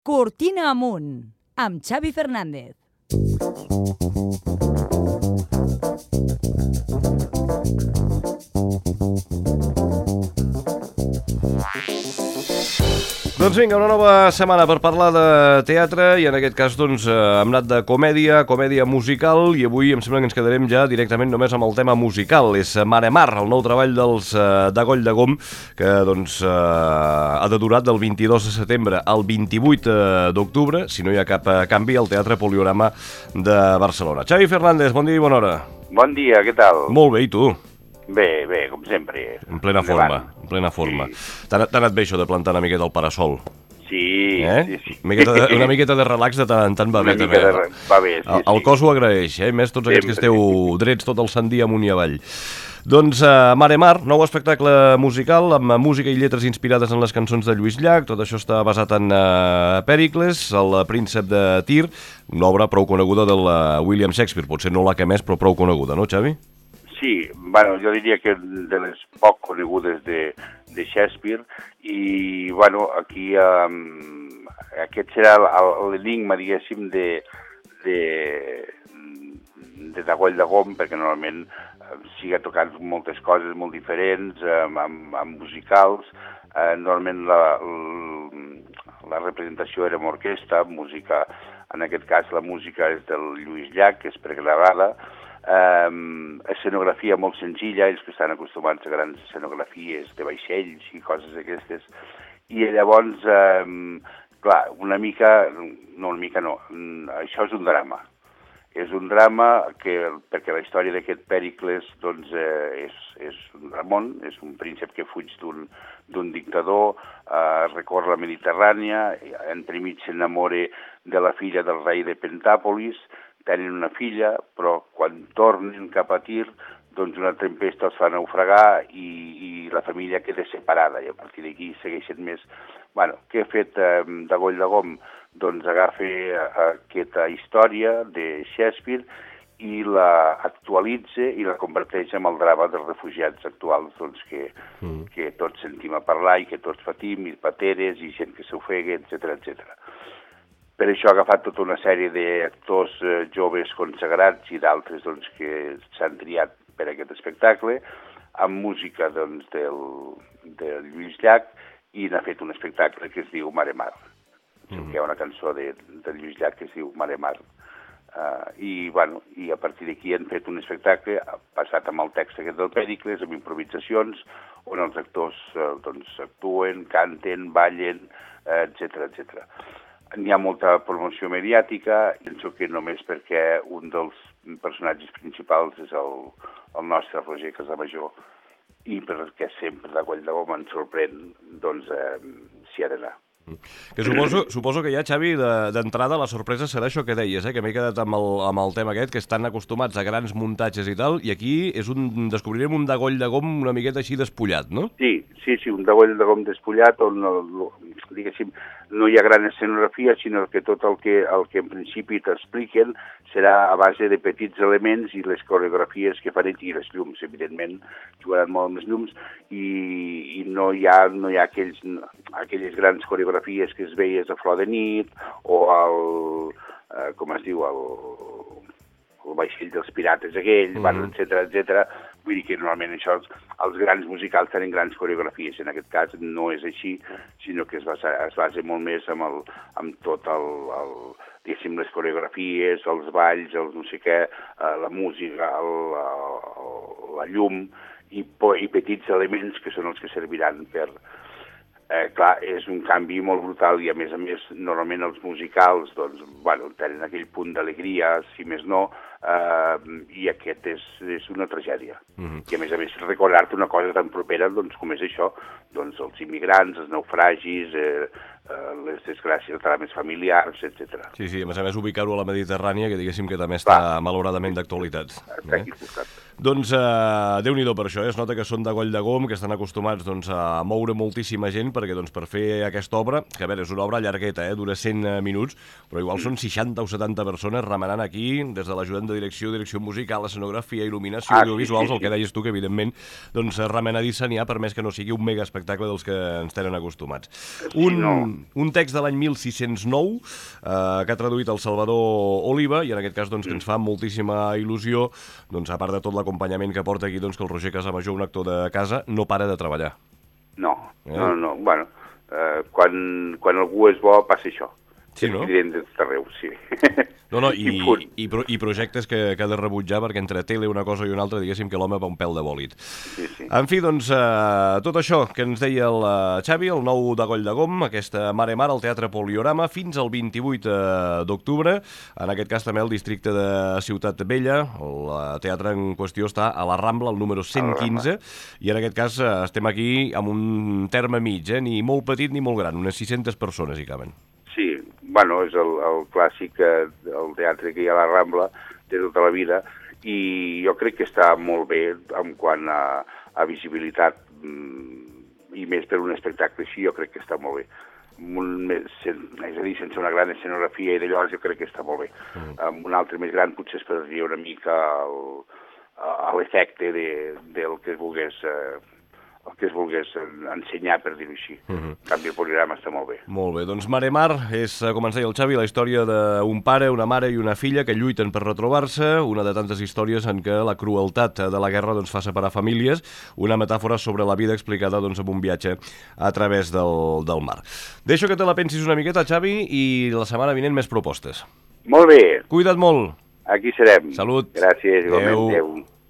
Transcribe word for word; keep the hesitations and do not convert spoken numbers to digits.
Cortina amunt, amb Xavi Fernández. Doncs vinga, una nova setmana per parlar de teatre i en aquest cas doncs hem anat de comèdia, comèdia musical i avui em sembla que ens quedarem ja directament només amb el tema musical. És Mare Mar, el nou treball dels de Goll de Gom que doncs ha de durar del vint-i-dos de setembre al vint-i-vuit d'octubre, si no hi ha cap canvi, al Teatre Poliorama de Barcelona. Xavi Fernández, bon dia i bona hora. Bon dia, què tal? Molt bé, i tu? Bé, bé, com sempre. En plena forma, en plena forma. Sí. T'ha anat bé això de plantar una miqueta al parasol? Sí, eh? sí, sí. Una miqueta, de, una miqueta de relax de tant en tant va bé, també. De... Va bé, sí, el, el cos ho agraeix, eh? Més tots aquests que esteu drets tot el sant dia amunt i avall. Doncs uh, Mare Mar, nou espectacle musical amb música i lletres inspirades en les cançons de Lluís Llach. Tot això està basat en uh, Pèricles, el príncep de Tir, una obra prou coneguda del uh, William Shakespeare. Potser no la que més, però prou coneguda, no, Xavi? Sí, bueno, jo diria que de les poc conegudes de, de Shakespeare i, bueno, aquí um, aquest serà l'enigma, diguéssim, de, de, de Goll de Gom, perquè normalment siga tocant moltes coses molt diferents, amb, amb, amb musicals. Eh, normalment la, la representació era amb orquestra, música, en aquest cas la música és del Lluís Llach, que és pregravada. Um, escenografia molt senzilla, ells que estan acostumats a grans escenografies de vaixells i coses d'aquestes, i llavors, um, clar, una mica, no una mica no, això és un drama. És un drama que, perquè la història d'aquest Pèricles doncs, eh, és, és un Ramon, és un príncep que fuig d'un d'un dictador, eh, recorre la Mediterrània, entremig s'enamora de la filla del rei de Pentàpolis, tenen una filla, però quan tornen cap a Tir, doncs una tempesta els fa naufragar i, i la família queda separada, i a partir d'aquí segueixen més. Bueno, què ha fet eh, de Goll de Gom? Doncs agafa eh, aquesta història de Shakespeare i la actualitza i la converteix en el drama dels refugiats actuals doncs, que, mm. que tots sentim a parlar i que tots patim, i pateres, i gent que s'ofega, etcètera, etcètera. Per això ha agafat tota una sèrie d'actors eh, joves consagrats i d'altres doncs, que s'han triat per aquest espectacle, amb música doncs, del, del Lluís Llach, i n'ha fet un espectacle que es diu Mare Mar. Mm. Hi ha una cançó de, de Lluís Llach que es diu Mare Mar. Uh, i, bueno, I a partir d'aquí han fet un espectacle passat amb el text aquest del Pèricles, amb improvisacions, on els actors uh, doncs, actuen, canten, ballen, uh, etcètera, etcètera. N'hi ha molta promoció mediàtica, penso que només perquè un dels personatges principals és el, el nostre Roger Casamajor, i perquè sempre de Goll de Gom ens sorprèn, doncs eh, s'hi ha d'anar. Que suposo, suposo que ja, Xavi, d'entrada la sorpresa serà això que deies, eh? Que m'he quedat amb el, amb el tema aquest, que estan acostumats a grans muntatges i tal, i aquí és un, descobrirem un de Goll de Gom una miqueta així despullat, no? Sí, sí, sí, un de Goll de Gom despullat, on, diguéssim, no hi ha gran escenografia, sinó que tot el que, el que en principi t'expliquen serà a base de petits elements i les coreografies que fan i les llums, evidentment, jugaran molt amb les llums, i, i no hi ha, no hi ha aquells, aquelles grans coreografies que es veies a Flor de nit, o el, eh, com es diu, el, el vaixell dels pirates aquell, mm -hmm. etcètera, etcètera. Vull dir que normalment això, els, els grans musicals tenen grans coreografies, en aquest cas no és així, sinó que es basa, es basa molt més amb, el, amb tot el, el, diguéssim, les coreografies, els balls, els no sé què, eh, la música, el, el, la llum, i, i petits elements que són els que serviran per... Eh, clar, és un canvi molt brutal i, a més a més, normalment els musicals doncs, bueno, tenen aquell punt d'alegria, si més no, eh, i aquest és, és una tragèdia. Mm-hmm. I, a més a més, recordar-te una cosa tan propera doncs, com és això, doncs, els immigrants, els naufragis, eh, eh, les desgràcies, els drames familiars, etcètera. Sí, sí, a més a més, ubicar-ho a la Mediterrània, que diguéssim que també està, clar, malauradament, d'actualitat. Està aquí al costat. Doncs eh, Déu-n'hi-do per això, eh? Es nota que són de coll de gom, que estan acostumats doncs, a moure moltíssima gent, perquè doncs, per fer aquesta obra, que a veure, és una obra llargueta, eh? Dura cent minuts, però igual són seixanta o setanta persones remenant aquí, des de l'ajudant de direcció, direcció musical, escenografia, il·luminació, ah, audiovisuals, sí, sí, sí. el que deies tu, que evidentment doncs, remenadissa n'hi ha, per més que no sigui un mega espectacle dels que ens tenen acostumats. Un, Sí, no. un text de l'any mil sis-cents nou, eh, que ha traduït el Salvador Oliva, i en aquest cas doncs, que ens fa moltíssima il·lusió, doncs, a part de tot l'acompanyament que porta aquí, doncs, que el Roger Casamajor, un actor de casa, no para de treballar. No, Eh? no, no, bueno, eh, quan, quan algú és bo passa això. Sí, no? És evident de tot arreu, sí. No, no, i, I punt. i, pro, i projectes que, que ha de rebutjar, perquè entre tele una cosa i una altra, diguéssim que l'home va un pèl de bòlit. Sí, sí. En fi, doncs, eh, tot això que ens deia el eh, Xavi, el nou de Coll de Gom, aquesta Mare Mar al Teatre Poliorama, fins al vint-i-vuit d'octubre, en aquest cas també el districte de Ciutat Vella, el eh, teatre en qüestió està a la Rambla, el número cent quinze, i en aquest cas eh, estem aquí amb un terme mig, eh, ni molt petit ni molt gran, unes sis-centes persones hi caben. Sí, bueno, és el, el clàssic, eh, el teatre que hi ha a la Rambla de tota la vida, i jo crec que està molt bé en quant a, a visibilitat, i més per un espectacle així, jo crec que està molt bé. Un, més, és a dir, sense una gran escenografia i d'allò, jo crec que està molt bé. Mm. Um, un altre més gran potser es perdria una mica el, a l'efecte de, del que es volgués... Eh, el que es volgués ensenyar, per dir-ho així. Uh -huh. En canvi, el programa està molt bé. Molt bé, doncs Mare Mar és, com ens deia el Xavi, la història d'un pare, una mare i una filla que lluiten per retrobar-se, una de tantes històries en què la crueltat de la guerra doncs, fa separar famílies, una metàfora sobre la vida explicada doncs, amb un viatge a través del, del mar. Deixo que te la pensis una miqueta, Xavi, i la setmana vinent més propostes. Molt bé. Cuida't molt. Aquí serem. Salut. Gràcies, igualment. Adéu. Adéu.